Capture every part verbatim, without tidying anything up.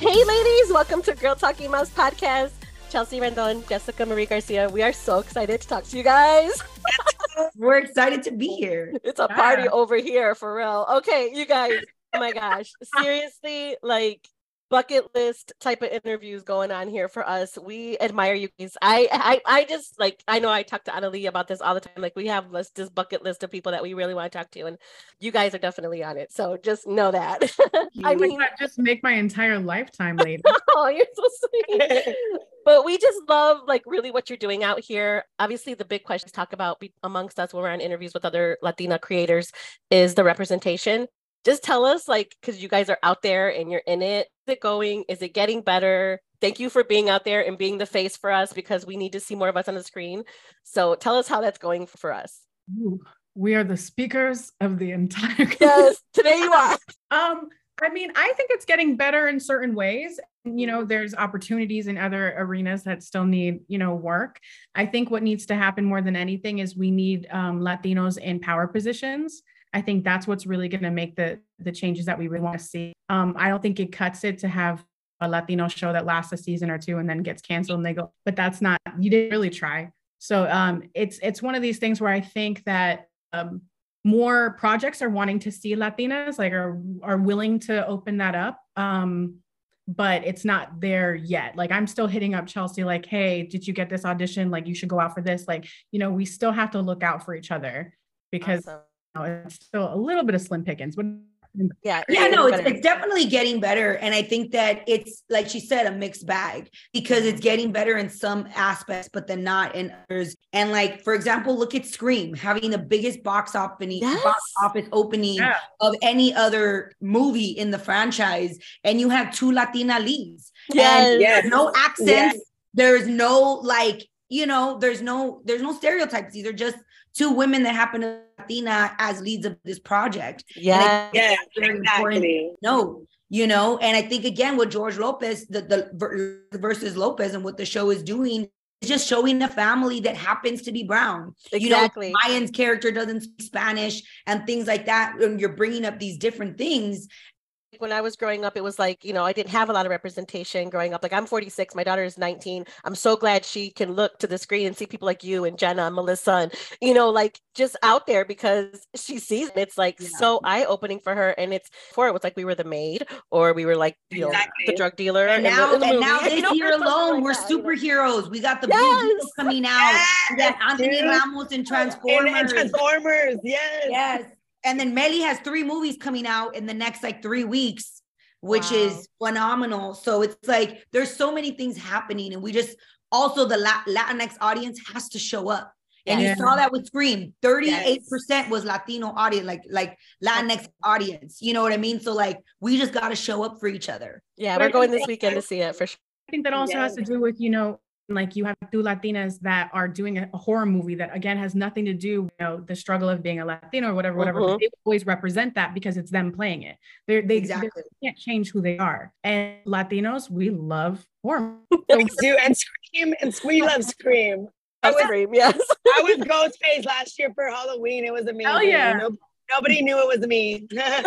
Hey ladies, welcome to Girl Talking Mouse podcast. Chelsea Rendon, Jessica Marie Garcia. We are so excited to talk to you guys. We're excited to be here. It's a yeah. party over here for real. Okay, you guys. Oh my gosh. Seriously, like bucket list type of interviews going on here for us. We admire you guys. I I I just like I know I talk to Annalie about this all the time. Like we have list this bucket list of people that we really want to talk to, and you guys are definitely on it. So just know that. I mean, just make my entire lifetime later. Oh, you're so sweet. But we just love like really what you're doing out here. Obviously, the big question to talk about be- amongst us when we're on interviews with other Latina creators is the representation. Just tell us, like, because you guys are out there and you're in it. Is it going? Is it getting better? Thank you for being out there and being the face for us because we need to see more of us on the screen. So tell us how that's going for us. Ooh, we are the speakers of the entire. Yes, today you are. um, I mean, I think it's getting better in certain ways. You know, there's opportunities in other arenas that still need, you know, work. I think what needs to happen more than anything is we need um, Latinos in power positions. I think that's what's really going to make the the changes that we really want to see. Um, I don't think it cuts it to have a Latino show that lasts a season or two and then gets canceled and they go, but that's not, you didn't really try. So um, it's it's one of these things where I think that um, more projects are wanting to see Latinas, like are are willing to open that up. Um, but it's not there yet. Like I'm still hitting up Chelsea, like, hey, did you get this audition? Like you should go out for this. Like, you know, we still have to look out for each other because awesome. You know, it's still a little bit of slim pickings. But yeah, yeah, no, it's, it's definitely getting better. And I think that it's, like she said, a mixed bag because it's getting better in some aspects, but then not in others. And like, for example, look at Scream having the biggest box office, yes. box office opening yeah. of any other movie in the franchise. And you have two Latina leads. Yes. And yes. There's no accents. Yes. There's no like, you know, there's no, there's no stereotypes. These are just two women that happen to Latina as leads of this project. Yeah, yeah, exactly. No, you know, and I think again with George Lopez, the, the versus Lopez and what the show is doing is just showing a family that happens to be brown. Exactly. You know, Mayan's character doesn't speak Spanish and things like that. And you're bringing up these different things. When I was growing up, it was like, you know, I didn't have a lot of representation growing up. Like I'm forty-six, my daughter is nineteen. I'm so glad she can look to the screen and see people like you and Jenna and Melissa and, you know, like just out there because she sees it. It's like yeah. so eye-opening for her. And it's for it was like we were the maid or we were like, you know, exactly. the drug dealer. And now, the, the and now this you know, year alone, like we're that, superheroes. You know? We got the yes. Blue Beetle coming out. Yes, we got Anthony dude. Ramos in Transformers. And, and Transformers, yes. Yes. And then Meli has three movies coming out in the next like three weeks. Which wow. is phenomenal. So it's like, there's so many things happening. And we just, also the Latinx audience has to show up. And yeah. you saw that with Scream, thirty-eight percent yes. was Latino audience, like, like Latinx audience. You know what I mean? So like, we just got to show up for each other. Yeah, we're going this weekend to see it for sure. I think that also yeah. has to do with, you know, like you have two Latinas that are doing a, a horror movie that again has nothing to do, you know, the struggle of being a Latino or whatever, whatever. Mm-hmm. But they always represent that because it's them playing it. They're, they exactly. they can't change who they are. And Latinos, we love horror. We do, and Scream, and we love Scream. I was, Scream, yes. I was Ghostface last year for Halloween. It was amazing. Hell yeah. No, nobody knew it was me.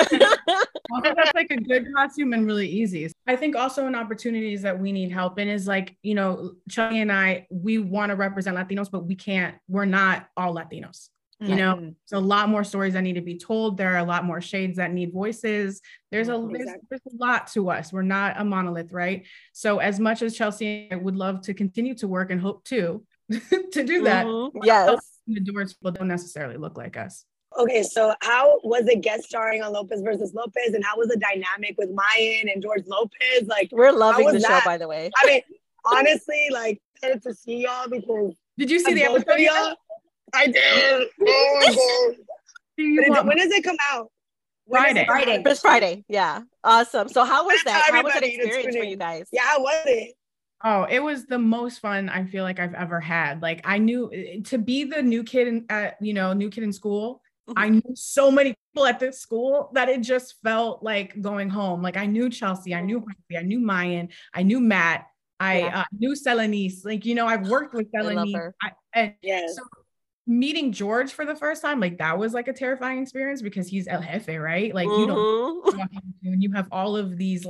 Also, that's like a good costume and really easy. I think also an opportunities that we need help in is like, you know, Chucky and I, we want to represent Latinos, but we can't, we're not all Latinos. You know, mm-hmm. there's a lot more stories that need to be told. There are a lot more shades that need voices. There's a, exactly. there's, there's a lot to us. We're not a monolith, right? So as much as Chelsea and I would love to continue to work and hope to, to do that. Mm-hmm. Yes. The doors people don't necessarily look like us. Okay, so how was it guest starring on Lopez versus Lopez, and how was the dynamic with Mayan and George Lopez? Like, we're loving the that? show, by the way. I mean, honestly, like, excited to see y'all because did you see the episode? Y'all? I did. Oh my god! It, when does it come out? Friday. Friday. It's Friday. Yeah. Awesome. So how was that? How was that experience for you guys? Yeah, how was it? Oh, it was the most fun I feel like I've ever had. Like I knew to be the new kid in, at, you know, new kid in school. I knew so many people at this school that it just felt like going home. Like I knew Chelsea, I knew Harvey, I knew Mayan, I knew Matt, I yeah. uh, knew Celanese. Like, you know, I've worked with Celanese. I, and yes. so meeting George for the first time, like that was like a terrifying experience because he's El Jefe, right? Like mm-hmm. you don't, and you have all of these like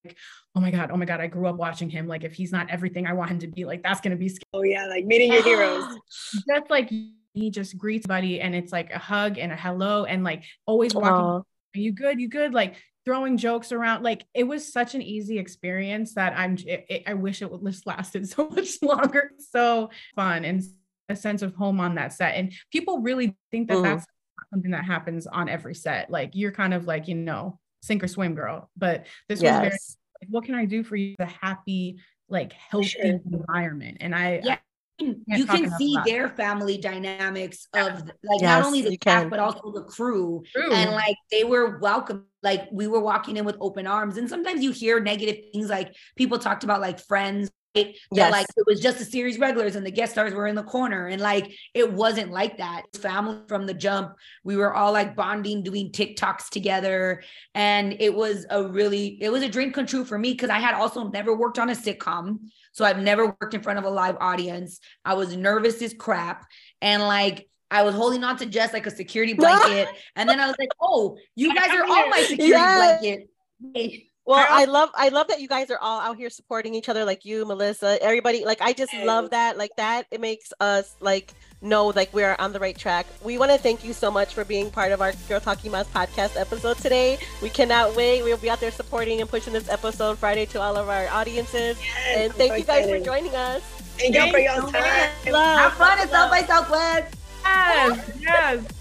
oh my God, oh my God, I grew up watching him. Like, if he's not everything I want him to be, like, that's going to be scary. Oh yeah, like meeting your heroes. Just like he just greets buddy and it's like a hug and a hello and like always walking, Aww. are you good? You good? Like throwing jokes around. Like it was such an easy experience that I'm, it, it, I wish it would just lasted so much longer. So fun and a sense of home on that set. And people really think that mm. that's something that happens on every set. Like you're kind of like, you know, sink or swim girl, but this yes. was very, like, what can I do for you? The happy, like healthy sure. environment. And I, yeah. I you can see their family dynamics of like yes, not only the cast but also the crew. True. And like they were welcome, like we were walking in with open arms. And sometimes you hear negative things, like people talked about like Friends, right? Yes. Like it was just a series regulars and the guest stars were in the corner, and like it wasn't like that. It was family from the jump. We were all like bonding, doing TikToks together, and it was a really it was a dream come true for me, because I had also never worked on a sitcom. So I've never worked in front of a live audience. I was nervous as crap. And like, I was holding on to Jess like a security blanket. And then I was like, oh, you guys are all my security yes. blanket. Hey. Well, I love, I love that you guys are all out here supporting each other. Like you, Melissa, everybody. Like, I just love that. Like that, it makes us like know like we're on the right track. We want to thank you so much for being part of our Girl Talking Mouse podcast episode today. We cannot wait. We'll be out there supporting and pushing this episode Friday to all of our audiences. Yes, and thank so you guys excited. for joining us. Thank you for your time. Have fun at South by Southwest. Yes, yes.